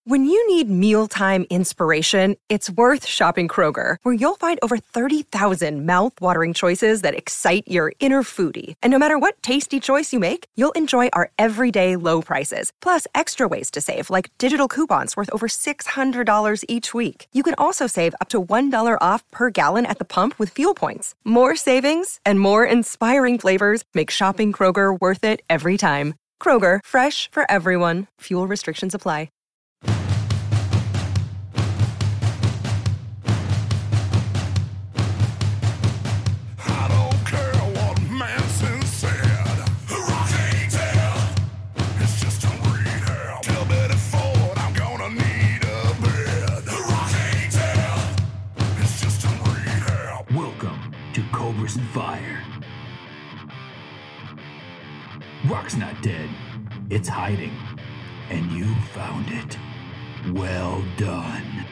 When you need mealtime inspiration, it's worth shopping Kroger, where you'll find over 30,000 mouth-watering choices that excite your inner foodie. And no matter what tasty choice you make, you'll enjoy our everyday low prices, plus extra ways to save, like digital coupons worth over $600 each week. You can also save up to $1 off per gallon at the pump with fuel points. More savings and more inspiring flavors make shopping Kroger worth it every time. Kroger, fresh for everyone. Fuel restrictions apply. Cobras and Fire. Rock's not dead. It's hiding. And you found it. Well done.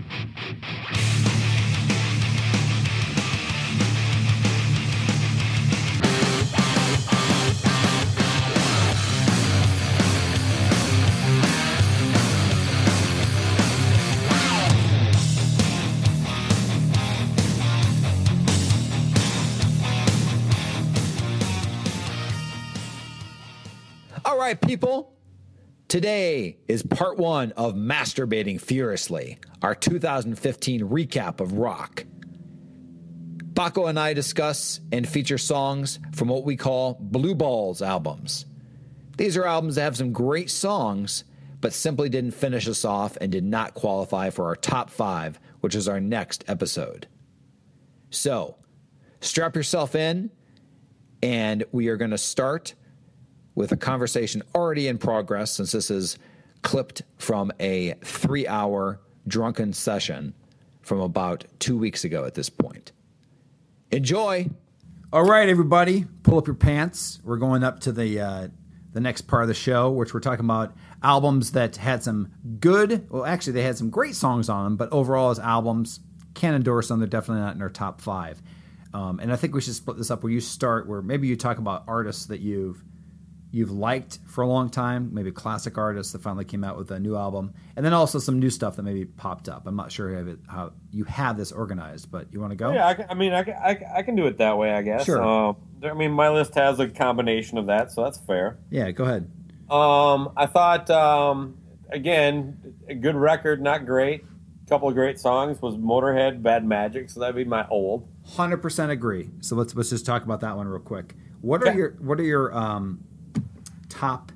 All right, people. Today is part one of Masturbating Furiously, our 2015 recap of rock. Baco and I discuss and feature songs from what we call Blue Balls albums. These are albums that have some great songs, but simply didn't finish us off and did not qualify for our top 5, which is our next episode. So, strap yourself in, and we are going to start with a conversation already in progress, since this is clipped from a 3-hour drunken session from about 2 weeks ago at this point. Enjoy! All right, everybody, pull up your pants. We're going up to the next part of the show, which we're talking about albums that had some good, well, actually, they had some great songs on them, but overall as albums, can't endorse them. They're definitely not in our top 5. And I think we should split this up where you start, where maybe you talk about artists that you've liked for a long time, maybe classic artists that finally came out with a new album, and then also some new stuff that maybe popped up. I'm not sure how you have this organized, but you want to go? Yeah, I can do it that way, I guess. Sure. My list has a combination of that, so that's fair. Yeah, go ahead. I thought, again, a good record, not great. A couple of great songs was Motorhead, Bad Magic, so that'd be my old. 100% agree. So let's just talk about that one real quick. What are your top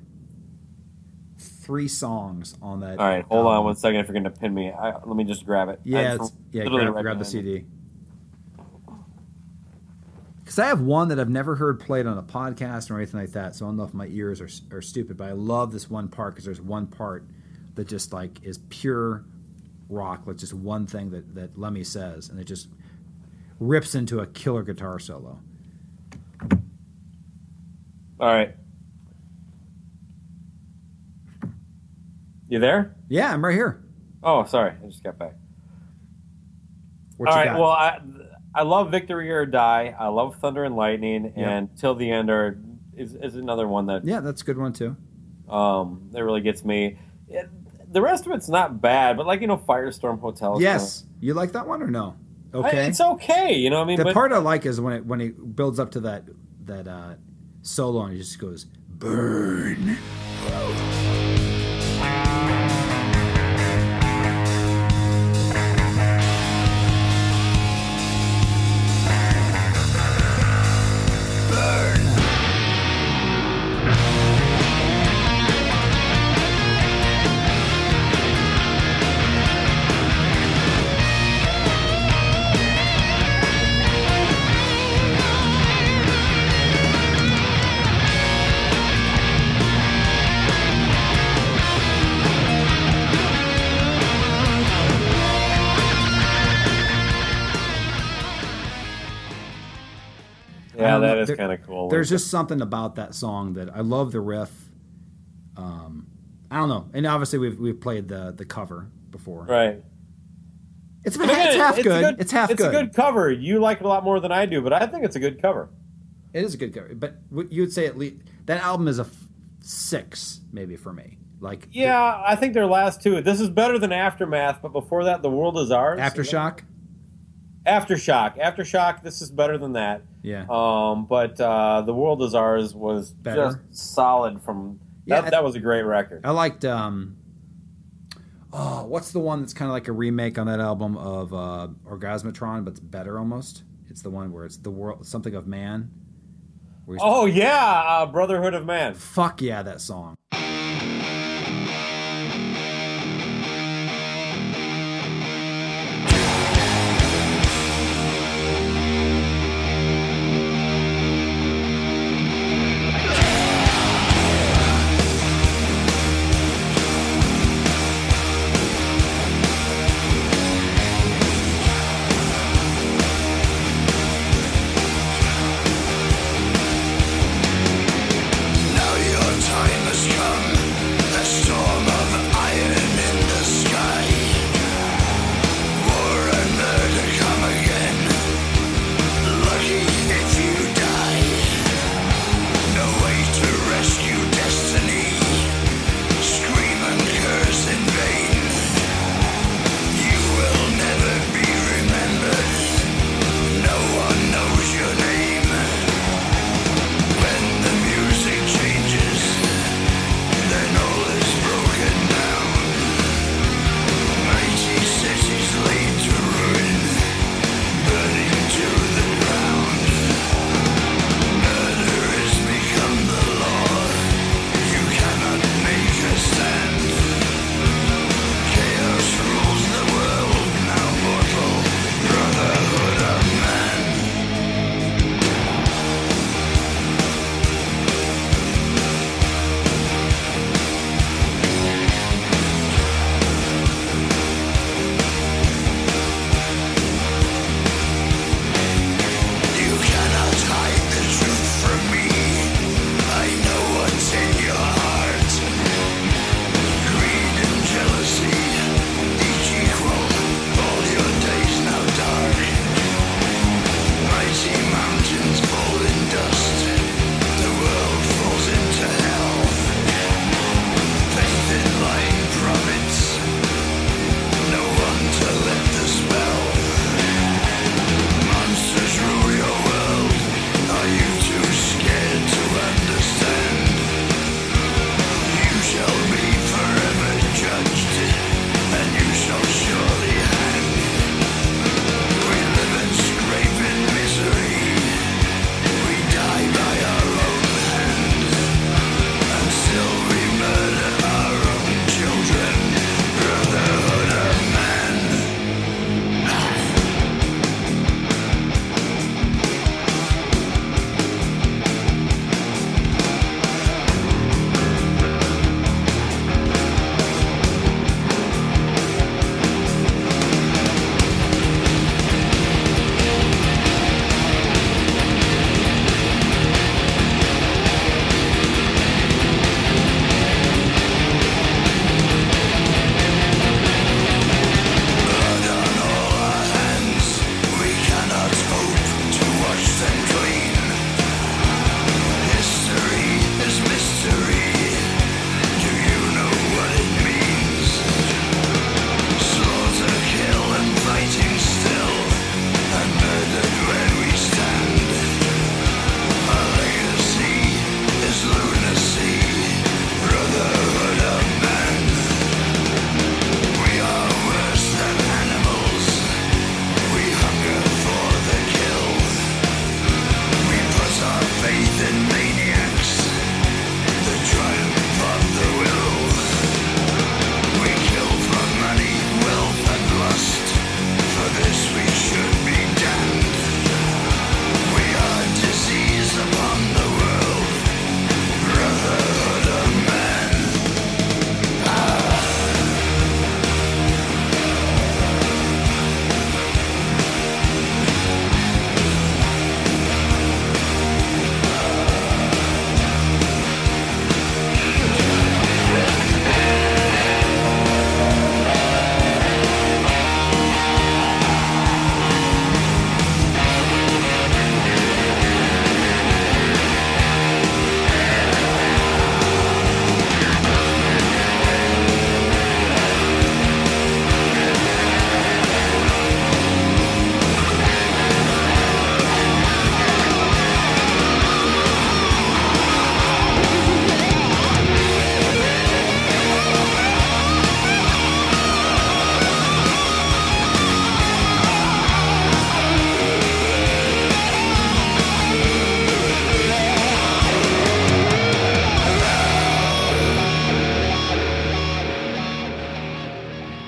3 songs on that? All right, hold on one second. If you're going to pin me, let me just grab it. Yeah, grab the CD. Because I have one that I've never heard played on a podcast or anything like that, so I don't know if my ears are stupid, but I love this one part because there's one part that just like is pure rock, like just one thing that Lemmy says, and it just rips into a killer guitar solo. All right. You there? Yeah, I'm right here. Oh, sorry. I just got back. What you got? Well, I love Victory or Die. I love Thunder and Lightning, and Till the End is another one that... Yeah, that's a good one, too. That really gets me. The rest of it's not bad, but Firestorm Hotel. Yes. You like that one or no? Okay. It's okay, what I mean? The part I like is when it builds up to that solo and it just goes, burn. Yeah, that is kind of cool. There's just something about that song that I love the riff. I don't know, and obviously we've played the cover before, right? It's half good. It's half good. It's a good cover. You like it a lot more than I do, but I think it's a good cover. It is a good cover, but you would say at least that album is a 6 maybe for me. Like Yeah, I think their last two. This is better than Aftermath, but before that, The World Is Ours. Aftershock. Aftershock. This is better than that. Yeah. But The World Is Ours was Better. just solid from. That was a great record. I liked. What's the one that's kind of like a remake on that album of Orgasmatron, but it's better almost? It's the one where it's the world, something of man. Oh yeah, Brotherhood of Man. Fuck yeah, that song. Now your time has come.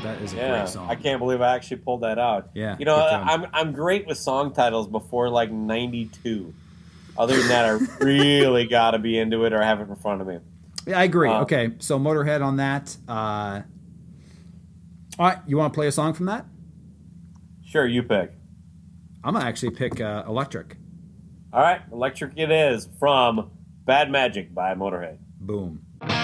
That is a Yeah, great song. I can't believe I actually pulled that out. Yeah, you know, good job. I'm great with song titles before like '92. Other than that, I really got to be into it or have it in front of me. Yeah, I agree. Okay, so Motorhead on that. All right, you want to play a song from that? Sure, you pick. I'm gonna actually pick Electric. All right, Electric it is from Bad Magic by Motorhead. Boom.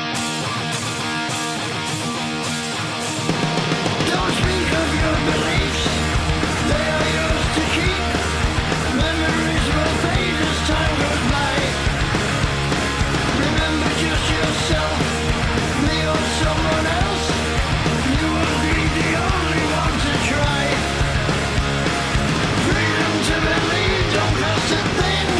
Don't speak of your beliefs, they are yours to keep. Memories will fade as time goes by. Remember just yourself, me or someone else. You will be the only one to try. Freedom to believe don't cost a thing.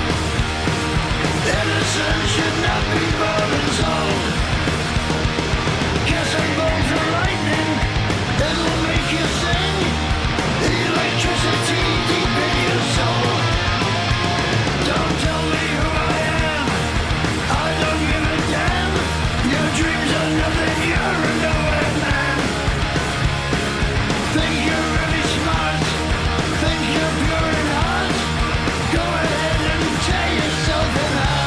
Innocence should not be bought and sold. Guess I'm born for lightning, it'll make you sing. Electricity deep in your soul. Don't tell me who I am, I don't give a damn. Your dreams are nothing, you're a nowhere man. Think you're really smart, think you're pure in heart. Go ahead and tear yourself in half.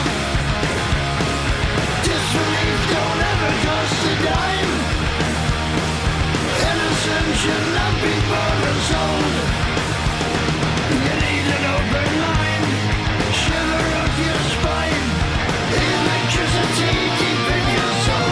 Disbelief don't ever cost a dime. Innocence should not be bought or sold. You need an open mind, shiver up your spine. Electricity deep in your soul.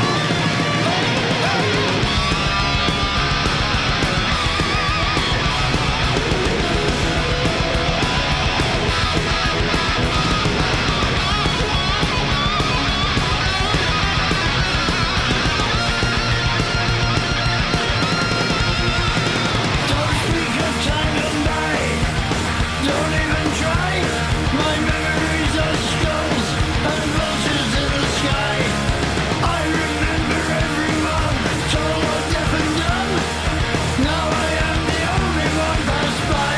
Don't speak of time gone by. Don't even try. My memories are skulls and vultures in the sky. I remember everyone, tall or deaf and dumb. Now I am the only one passed by.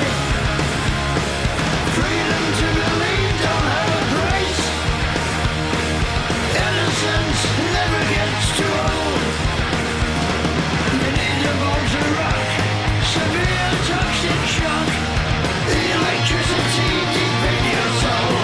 Freedom to believe don't have a price. Innocence never gets too old. You need a bolt to rock, severe toxic shock, electricity deep in your soul.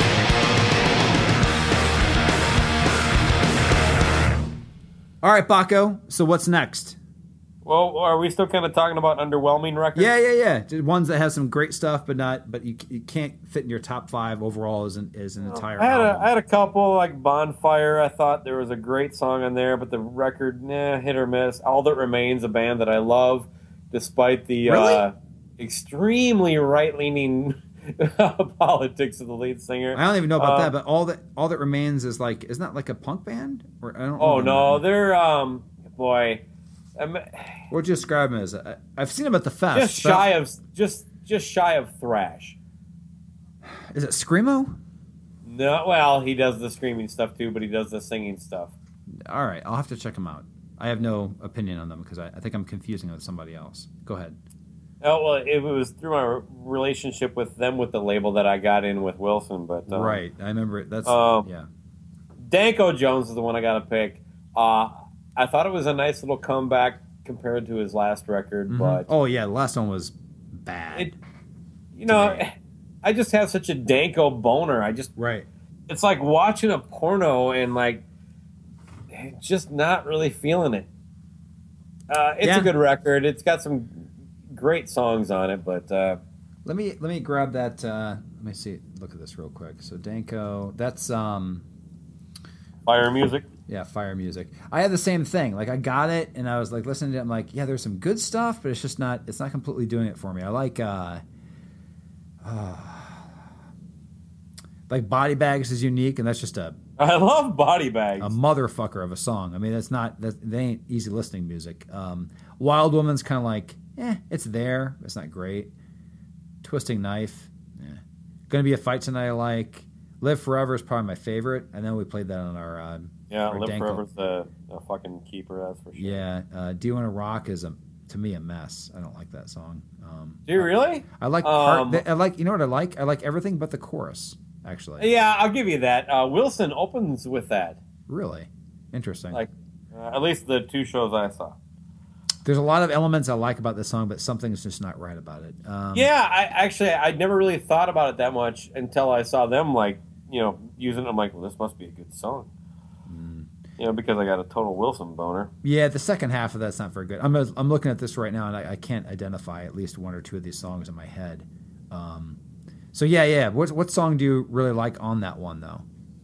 All right, Baco. So what's next? Well, are we still kind of talking about underwhelming records? Yeah. Just ones that have some great stuff, but you can't fit in your top 5 overall as an entire album. I had a couple like Bonfire. I thought there was a great song on there, but the record, hit or miss. All That Remains, a band that I love, despite the Really? extremely right-leaning politics of the lead singer. I don't even know about that, but all that remains is like, isn't that like a punk band? Or I don't. Oh even no, know. they're boy, What would you describe them as? I've seen them at the fest. just but- shy of thrash. Is it screamo? No, well, he does the screaming stuff too, but he does the singing stuff. All right, I'll have to check them out. I have no opinion on them because I think I'm confusing them with somebody else. Go ahead. Oh well, it was through my relationship with them with the label that I got in with Wilson, but Right, I remember it. That's yeah. Danko Jones is the one I got to pick. I thought it was a nice little comeback compared to his last record, but Oh yeah, the last one was bad. it, you know, I just have such a Danko boner. Right. It's like watching a porno and just not really feeling it. It's Yeah. a good record. It's got some great songs on it, but Let me grab that. Let me see. Look at this real quick. So Danko, that's Fire Music. yeah, Fire Music. I had the same thing. Like I got it and I was like listening to it. I'm like, yeah, there's some good stuff, but it's not completely doing it for me. I like Body Bags is unique, and that's just a I love Body Bags. motherfucker of a song. I mean, they ain't easy listening music. Wild Woman's kind of like, it's there. It's not great. Twisting Knife, Gonna Be a Fight Tonight I like. Live Forever is probably my favorite. I know we played that on our Live Danko. Forever's a fucking keeper, that's for sure. Yeah. Do You Want to Rock is to me a mess. I don't like that song. Do you really? I like I like, you know what I like? I like everything but the chorus, actually. Yeah, I'll give you that. Wilson opens with that. Really interesting. At least the two shows I saw. There's a lot of elements I like about this song, but something's just not right about it. I'd never really thought about it that much until I saw them using it. I'm like, well, this must be a good song. Because I got a total Wilson boner. Yeah, the second half of that's not very good. I'm looking at this right now, and I can't identify at least one or two of these songs in my head. So yeah. What song do you really like on that one, though?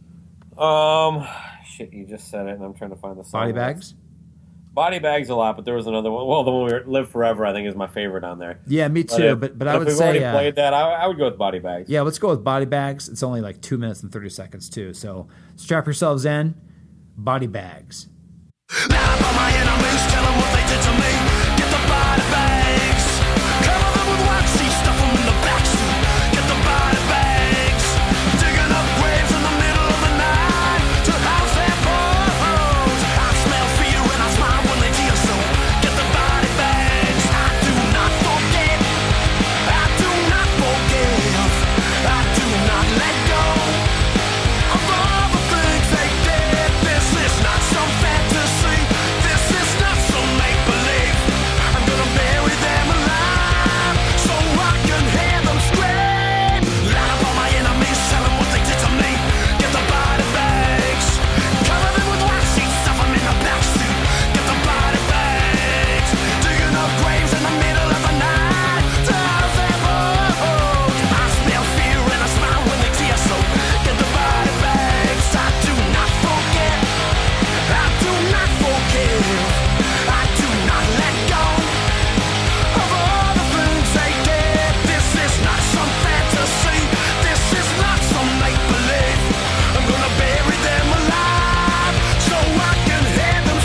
Shit, you just said it, and I'm trying to find the song. Body Bags? Body Bags a lot, but there was another one. Well, the one Live Forever, I think, is my favorite on there. Yeah, me too. But I would say... if we've already played that, I would go with Body Bags. Yeah, let's go with Body Bags. It's only like 2 minutes and 30 seconds, too. So strap yourselves in. Body Bags. Now about my enemies, tell them what they did to me. Get the body bags. Cover them with waxy, stuff them in the backseat. Get the body bags. Digging up graves in the middle of the night to house their bones. I smell fear and I smile when they tear so. Get the body bags. I do not forget. I do not forgive. I do not let go of all the things they did. This is not some fantasy. This is not some make-believe. I'm gonna bury them alive so I can hear them scream. Line up all my enemies, tell them what they did to me. Get the body bags. Cover them with waxy, stuff them in the backseat. Get the body bags. Digging up graves in the middle of the night to house their bones. I smell fear and I smile when they tear so. Get the body bags. I do not forget. I do not forgive. I do not let go of all the things they did. This is not some fantasy. This is not some make-believe. I'm gonna bury them alive so I can hear them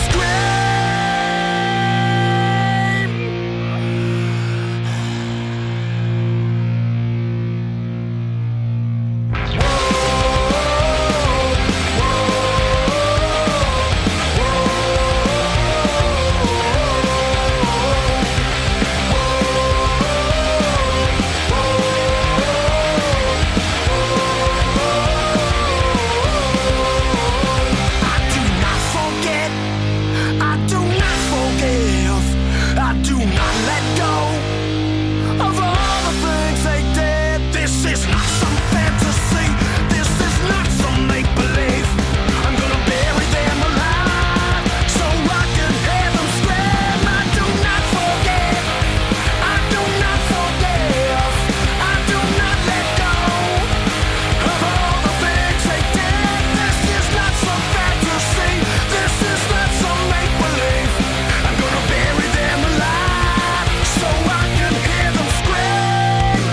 I do not forget. I do not forgive. I do not let go of all the things they did. This is not some fantasy. This is not some make-believe. I'm gonna bury them alive so I can hear them scream. I do not forget. I do not forgive. I do not let go of all the things they did. This is not some fantasy. This is not some make-believe. I'm gonna bury them alive so I can hear them scream.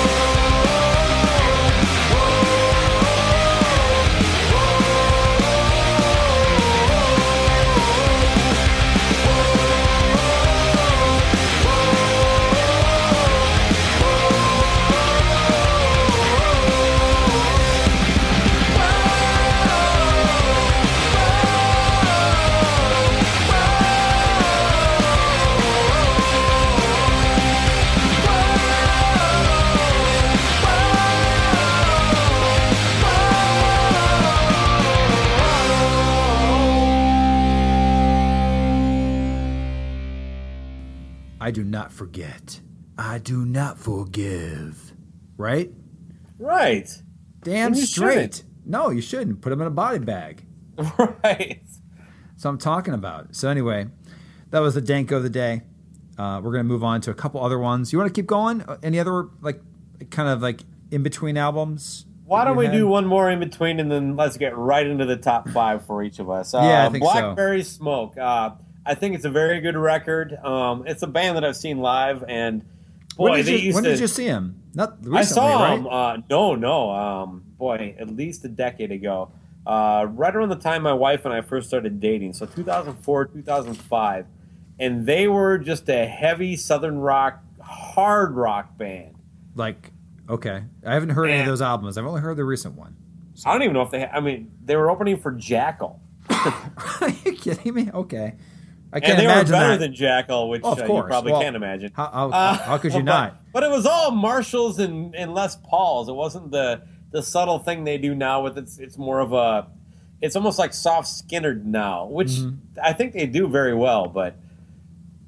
I do not forget. I do not forgive. Right? Right. Damn And you straight. shouldn't. No, you shouldn't. Put them in a body bag. Right. So I'm talking about. So anyway, that was the Danko of the day. We're going to move on to a couple other ones. You want to keep going? Any other kind of in between albums? Why don't we had? do one more in between, and then let's get right into the top 5 for each of us. Yeah, I think so. Blackberry Smoke. I think it's a very good record. It's a band that I've seen live, and boy, when did you see him? Not recently, I saw right? him. Boy, at least a decade ago. Right around the time my wife and I first started dating, so 2004, 2005, and they were just a heavy Southern rock, hard rock band. Okay, I haven't heard any of those albums. I've only heard the recent one. So. I don't even know if they were opening for Jackal. Are you kidding me? Okay. I And can't they were imagine better that. than Jackal, which Of you course. probably Well, can't imagine. How could you not? But it was all Marshalls and Les Pauls. It wasn't the subtle thing they do now with it's more of a, it's almost like soft Skinnerd now, which I think they do very well. But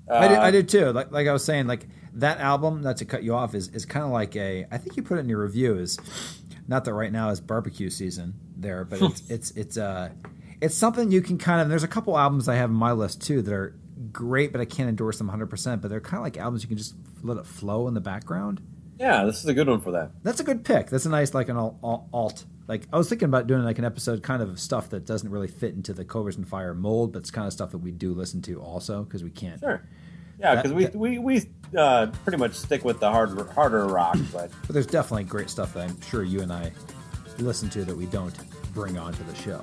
I did too. Like I was saying, like that album, not to cut you off, is kind of like I think you put it in your review, is not that right now is barbecue season there, but it's something you can kind of, there's a couple albums I have in my list too that are great, but I can't endorse them 100%, but they're kind of like albums you can just let it flow in the background. Yeah, this is a good one for that. That's a good pick. That's a nice, like an alt. Like I was thinking about doing like an episode kind of stuff that doesn't really fit into the Cobras and Fire mold, but it's kind of stuff that we do listen to also because we can't. Sure. Yeah, because we pretty much stick with the harder rock, but there's definitely great stuff that I'm sure you and I listen to that we don't bring onto the show.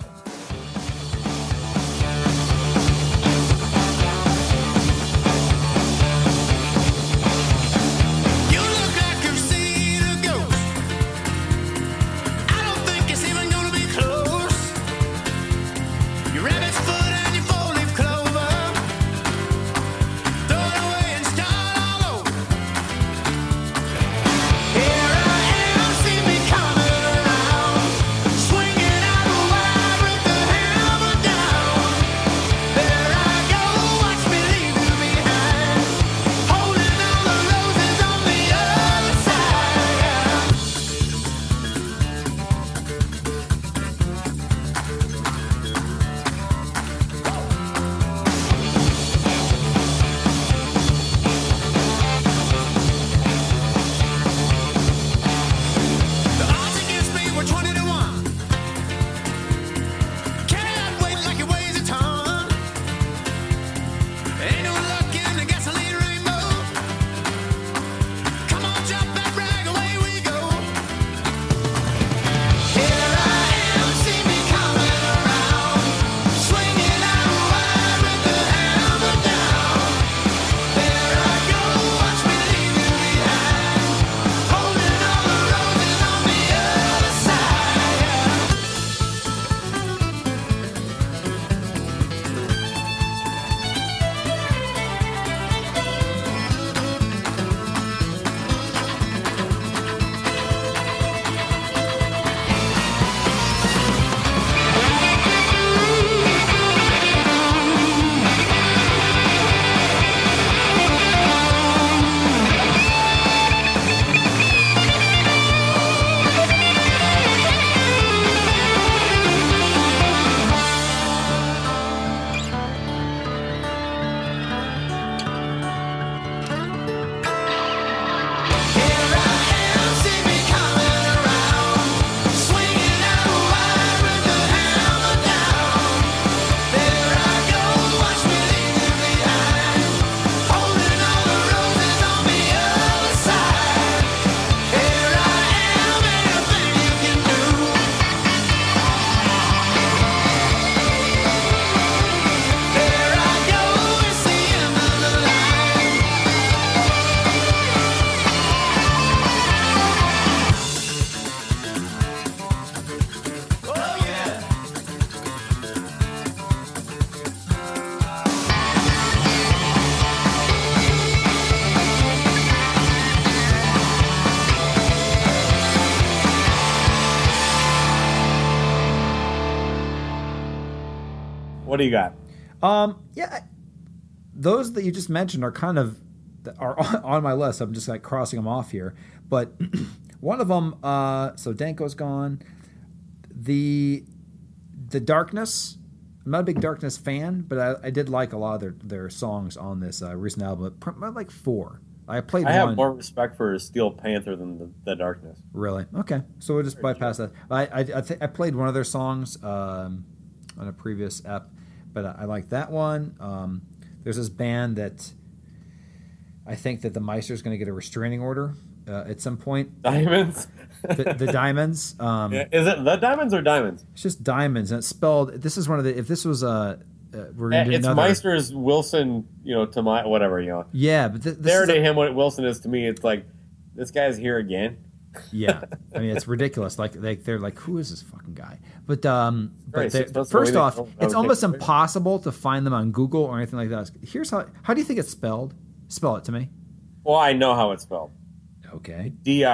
What do you got? Yeah, those that you just mentioned are kind of are on my list. I'm just like crossing them off here. But one of them, so Danko's gone. The Darkness. I'm not a big Darkness fan, but I did like a lot of their songs on this recent album. Like 4. I have more respect for Steel Panther than the Darkness. Really? Okay. So we'll just bypass that. I played one of their songs on a previous ep, but I like that one. There's this band that I think that the Meister's going to get a restraining order at some point. Diamonds? The Diamonds. Is it the Diamonds or Diamonds? It's just Diamonds, and it's spelled. This is one of the. If this was we're gonna do it's another. Meister's Wilson, to my whatever, Yeah, but there to him, what Wilson is to me, it's like this guy's here again. Yeah, I mean it's ridiculous. Like they're like, who is this fucking guy? But Right, first off, it's almost impossible to find them on Google or anything like that. Here's how do you think it's spelled? Spell it to me. Well, I know how it's spelled. Okay.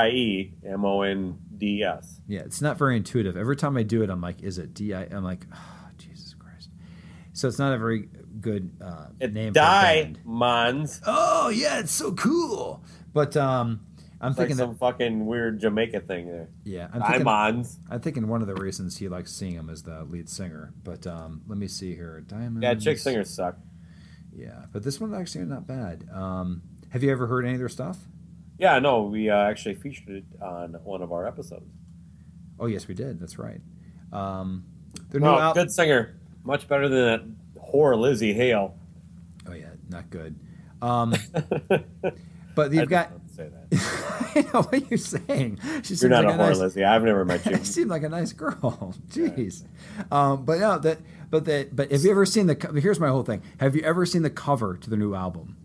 Diemonds. Yeah, it's not very intuitive. Every time I do it, I'm like, is it D-I? I'm like, oh, Jesus Christ. So it's not a very good name for a band. Diamonds. Oh yeah, it's so cool. But I'm It's thinking like some fucking weird Jamaica thing there. yeah, Diamonds. I'm thinking one of the reasons he likes seeing him as the lead singer. But let me see here. Diamonds. Yeah, chick singers suck. Yeah, but this one's actually not bad. Have you ever heard any of their stuff? Yeah, no, we actually featured it on one of our episodes. Oh yes, we did. That's right. Their new No, good singer. Much better than that whore Lizzie Hale. Oh yeah, not good. But you've got. Say that. I know what you're saying. She You're not like a whore, nice, Lizzie. I've never met you. She seemed like a nice girl. Jeez. But no, but have you ever seen the? Here's my whole thing. Have you ever seen the cover to the new album?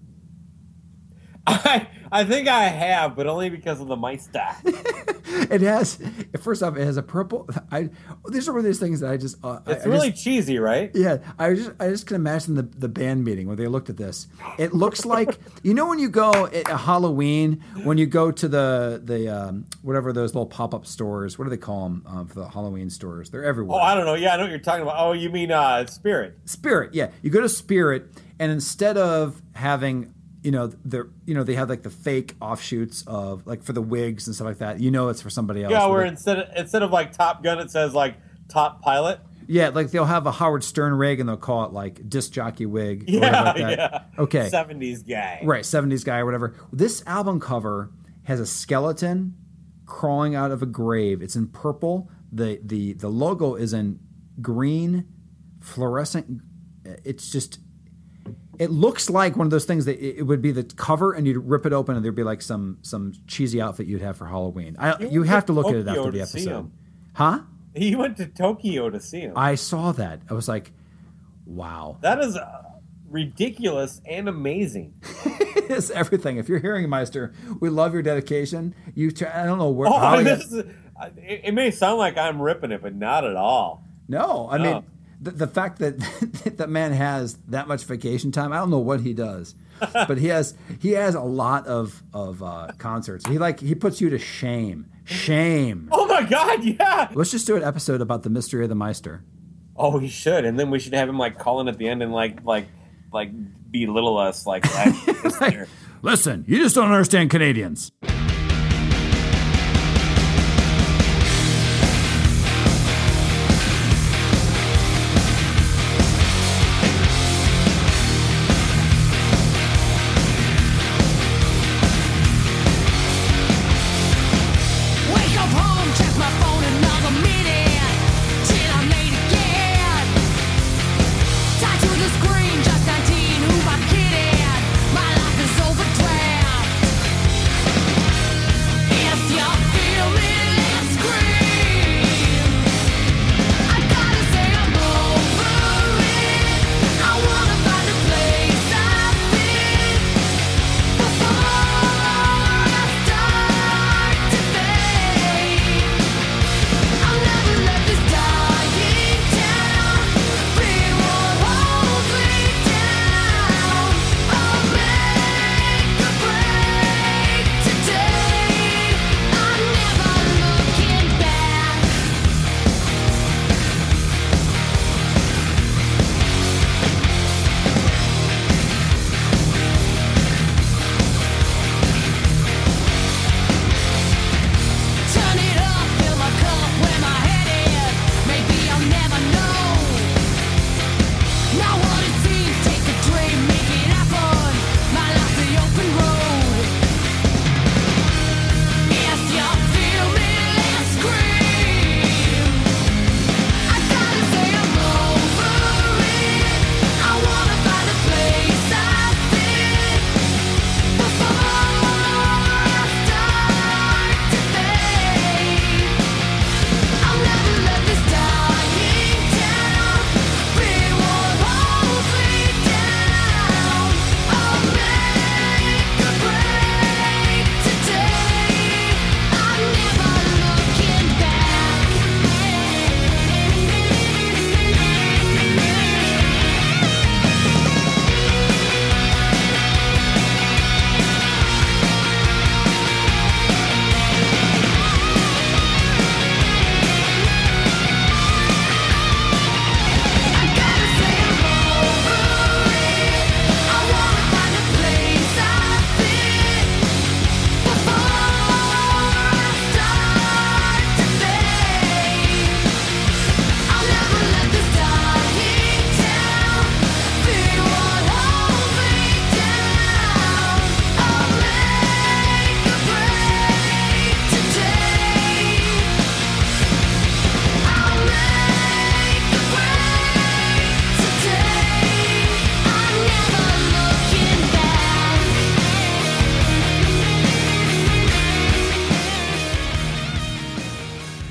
I think I have, but only because of the Meister. It has. First off, it has a purple. These are one of these things that I just. It's really cheesy, right? Yeah, I just can imagine the band meeting where they looked at this. It looks like when you go at Halloween, when you go to the whatever those little pop-up stores. What do they call them for the Halloween stores? They're everywhere. Oh, I don't know. Yeah, I know what you're talking about. Oh, you mean Spirit? Spirit. Yeah, you go to Spirit, and instead of having they have like the fake offshoots of like for the wigs and stuff like that. It's for somebody else. Yeah, where instead of like Top Gun, it says like Top Pilot. Yeah, like they'll have a Howard Stern rig and they'll call it like disc jockey wig. Or Yeah, like that. yeah. Okay. 70s guy. Right, 70s guy or whatever. This album cover has a skeleton crawling out of a grave. It's in purple. The logo is in green, fluorescent. It's just. It looks like one of those things that it would be the cover, and you'd rip it open, and there'd be like some cheesy outfit you'd have for Halloween. You have to look at it after the episode, huh? He went to Tokyo to see him. I saw that. I was like, wow, that is ridiculous and amazing. It's everything. If you're hearing Meister, we love your dedication. I don't know where. It may sound like I'm ripping it, but not at all. No, I mean. The fact that that man has that much vacation time, I don't know what he does, but he has a lot of concerts. He puts you to shame. Shame. Oh my God, yeah. Let's just do an episode about the mystery of the Meister. Oh, he should, and then we should have him like calling at the end and like belittle us like. Listen, you just don't understand Canadians.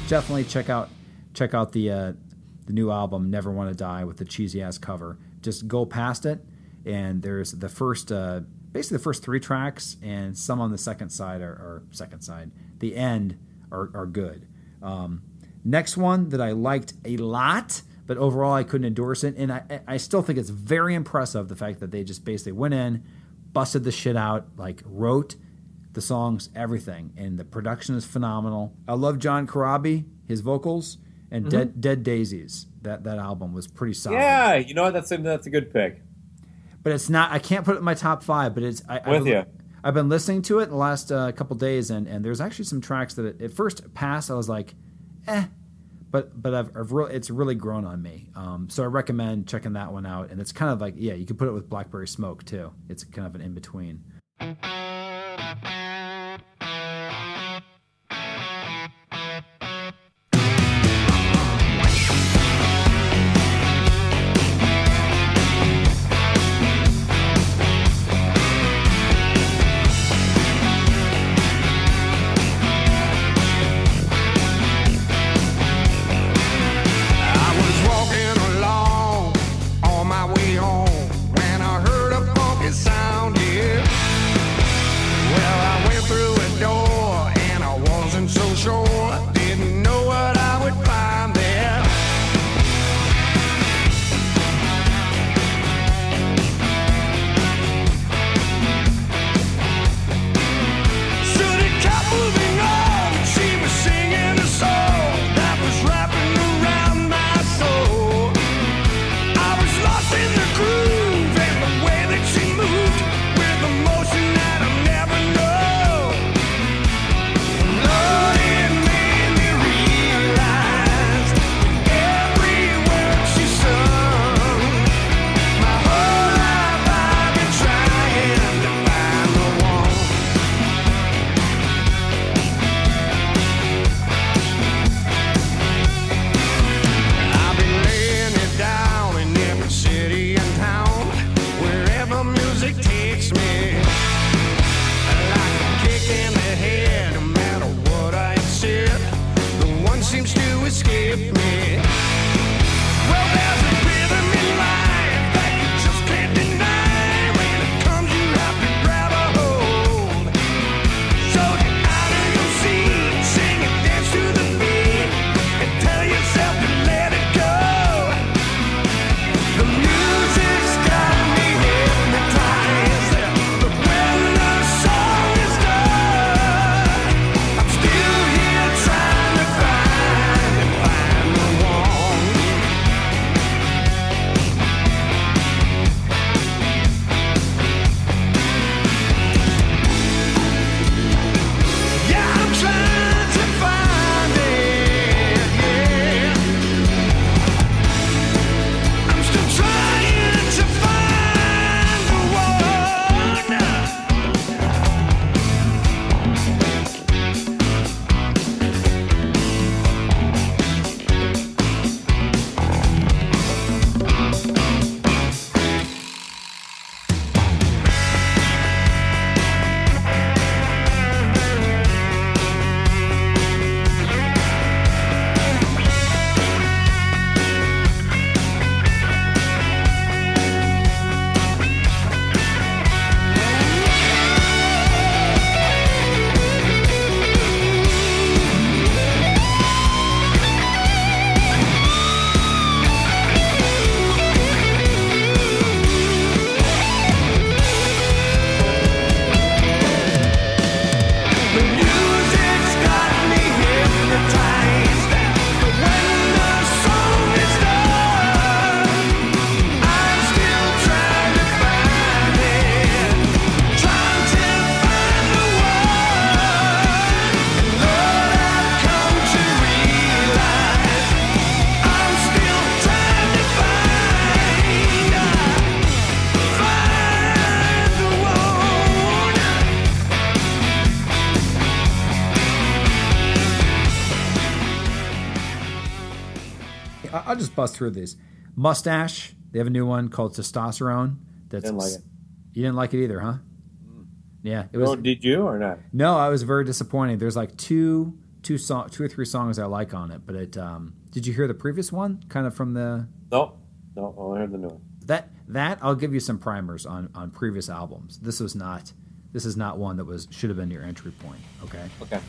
definitely check out the new album Never Want to Die with the cheesy ass cover. Just go past it, and there's the first basically the first 3 tracks, and some on the second side the end are good. Next one that I liked a lot, but overall I couldn't endorse it, and I still think it's very impressive, the fact that they just basically went in, busted the shit out, like wrote the songs, everything, and the production is phenomenal. I love John Corabi, his vocals, and Dead Daisies. That album was pretty solid. Yeah, you know what? That's a good pick. But it's not. I can't put it in my top 5. But it's I've been listening to it in the last couple days, and there's actually some tracks that at first passed I was like, but it's really grown on me. So I recommend checking that one out. And it's kind of like, yeah, you could put it with Blackberry Smoke too. It's kind of an in between. I'll just bust through these. Mustache, they have a new one called Testosterone. Didn't like it. You didn't like it either, huh? Yeah. It was. Oh, did you or not? No, I was very disappointed. There's like two two or three songs I like on it. But did you hear the previous one? Kind of from the No, I heard the new one. That I'll give you some primers on previous albums. This is not one that should have been your entry point. Okay. Okay.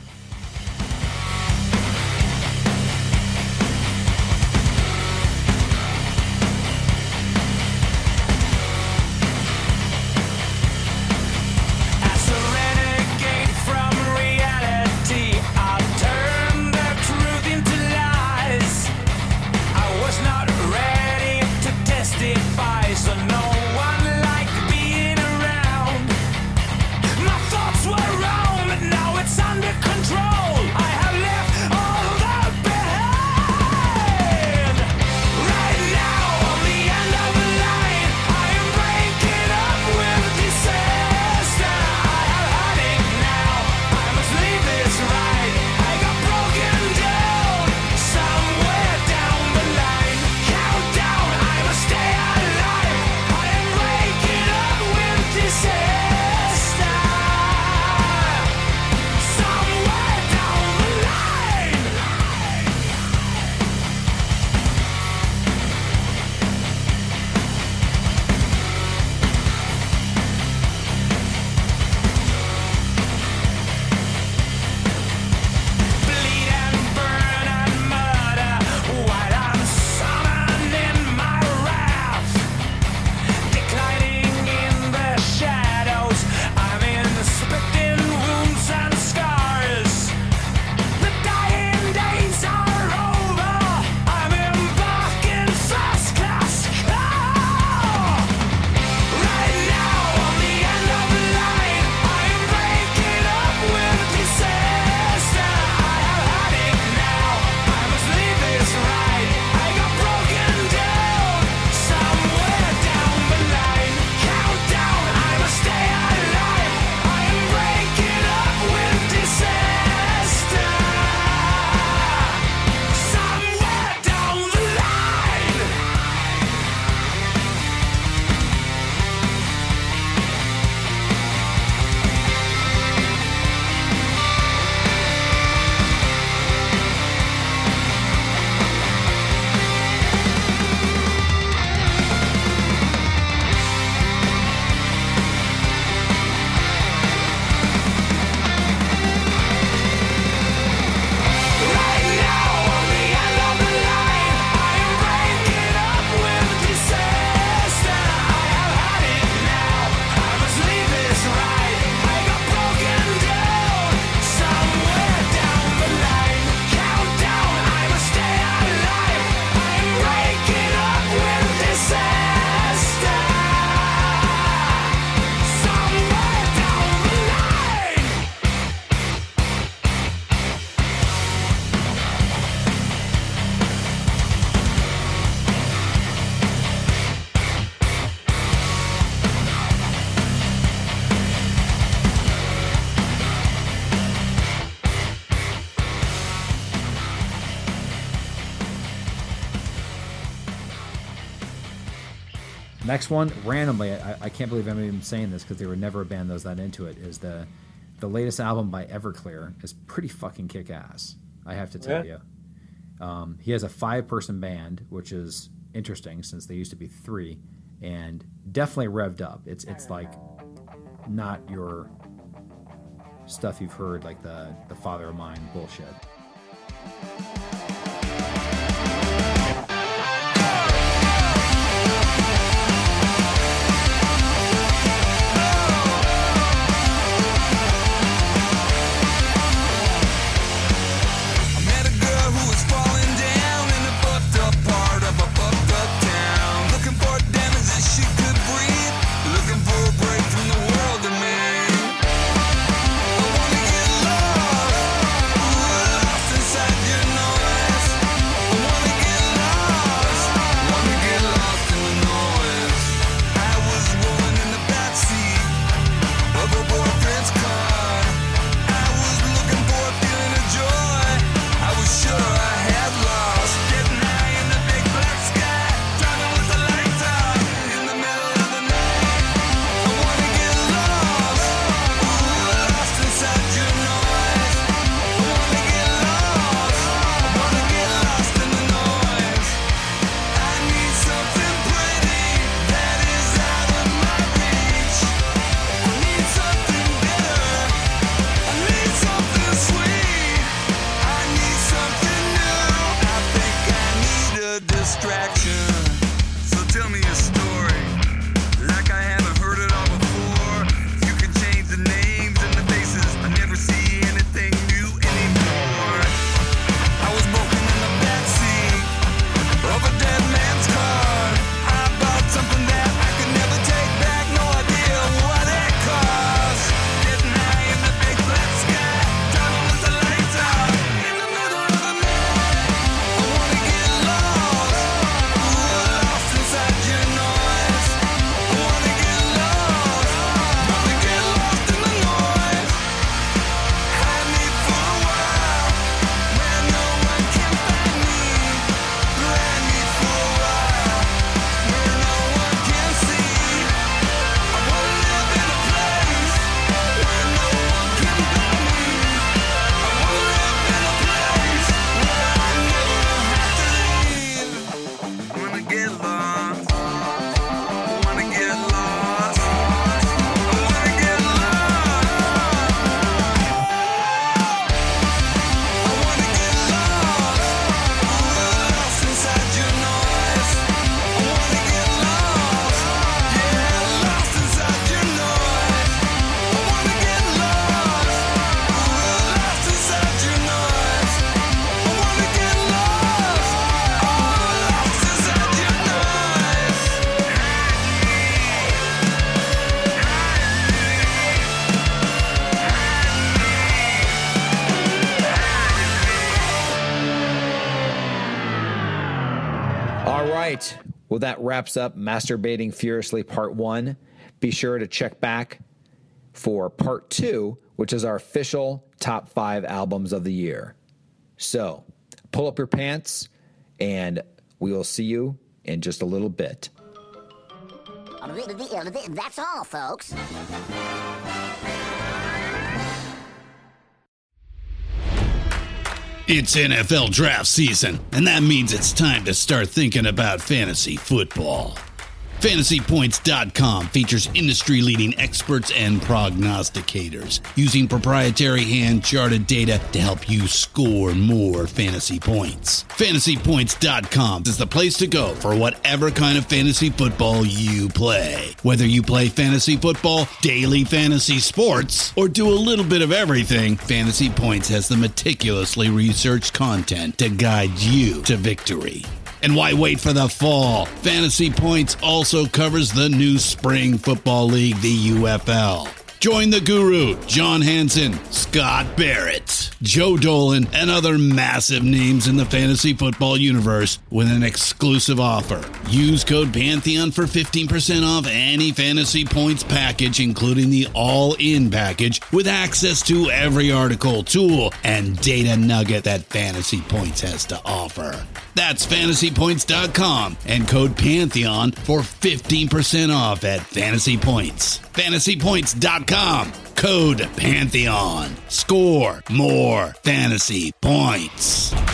Next one, randomly, I can't believe I'm even saying this because they would never band those that into it, is the latest album by Everclear is pretty fucking kick-ass, I have to tell you. He has a 5-person band, which is interesting since they used to be 3, and definitely revved up. It's like not your stuff you've heard, like the Father of Mine bullshit. Inside, you know right. Well, that wraps up Masturbating Furiously Part 1. Be sure to check back for Part 2, which is our official top 5 albums of the year. So, pull up your pants, and we will see you in just a little bit. That's all, folks. It's NFL draft season, and that means it's time to start thinking about fantasy football. FantasyPoints.com features industry-leading experts and prognosticators using proprietary hand-charted data to help you score more fantasy points. FantasyPoints.com is the place to go for whatever kind of fantasy football you play. Whether you play fantasy football, daily fantasy sports, or do a little bit of everything, Fantasy Points has the meticulously researched content to guide you to victory. And why wait for the fall? Fantasy Points also covers the new spring football league, the UFL. Join the guru, John Hansen, Scott Barrett, Joe Dolan, and other massive names in the fantasy football universe with an exclusive offer. Use code Pantheon for 15% off any Fantasy Points package, including the all-in package, with access to every article, tool, and data nugget that Fantasy Points has to offer. That's FantasyPoints.com and code Pantheon for 15% off at Fantasy Points. FantasyPoints.com, code Pantheon. Score more fantasy points.